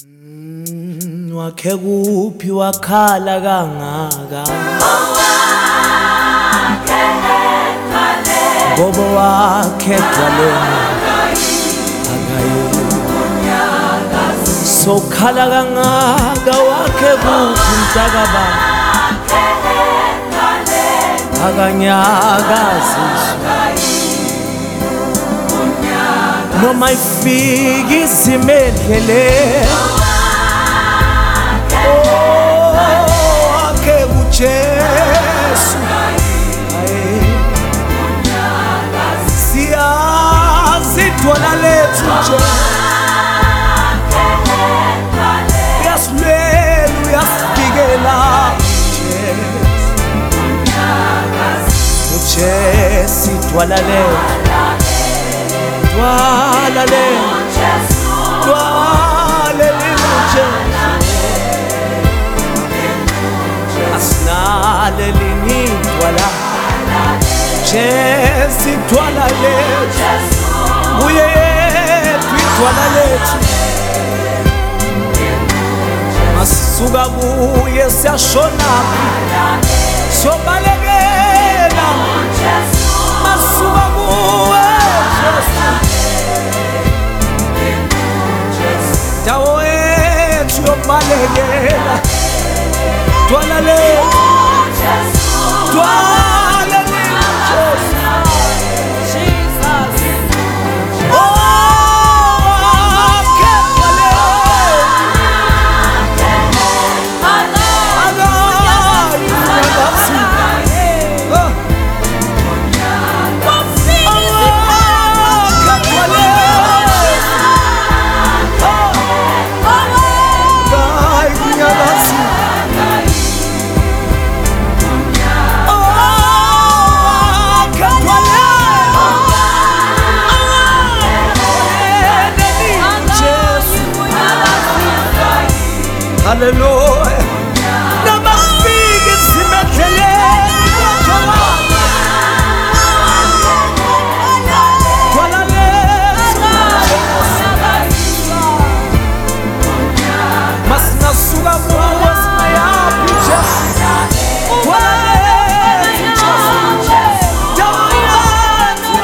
Wakhe kuphi wakhala kangaka ngoba wakhethwa lena sokhala kangaka wakhe kuphi mntakaba akanyakaziswa noma ifika izimo endleleni wakhe kuJesu siyazi idwala lethu nje uyasilela uyasifikela uJesu idwala lethu dwala lethu dwala lethu asinale linidwala Jesu idwala lethu uye yethu idwala lethu masuka kuye siyashona sobalekela masuka kuwe dawo yethu yobalekela dwala lethu dwala lethu Jesus Hallelujah. Nabafika izimendleleni dwala lethu masingasuka kuwe singayaphi Jesu dwala lethu dawo yethu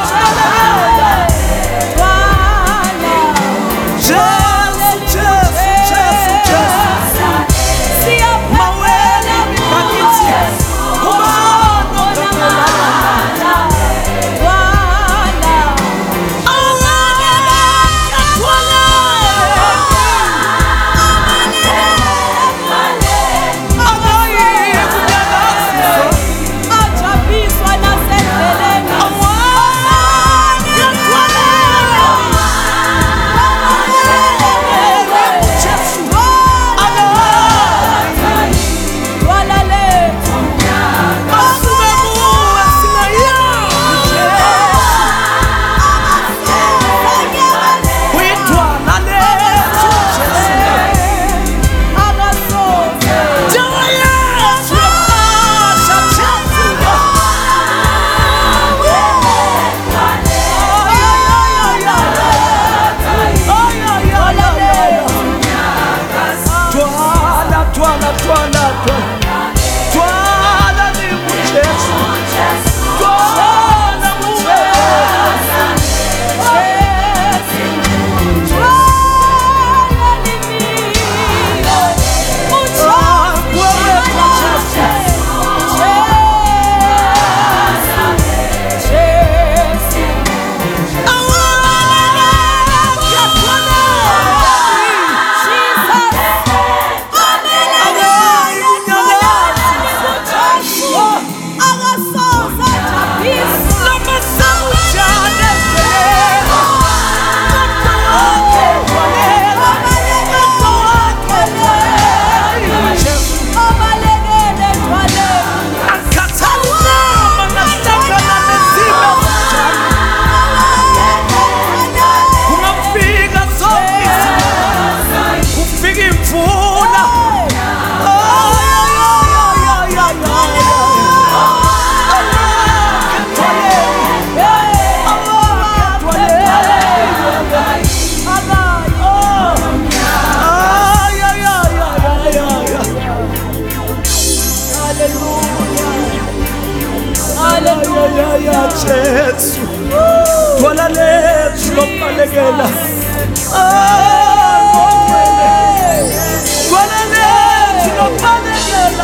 balekela. Walale tunabalekela.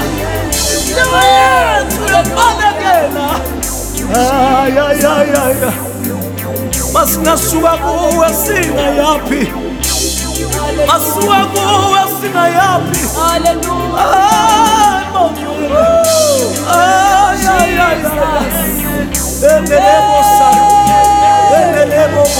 Tunabalekela. Ay ay ay ay. Masingasuka kuwe singayapi. Masuka kuwe singayapi. Hallelujah. Ay ay ay. Endelemo sa. Endelemo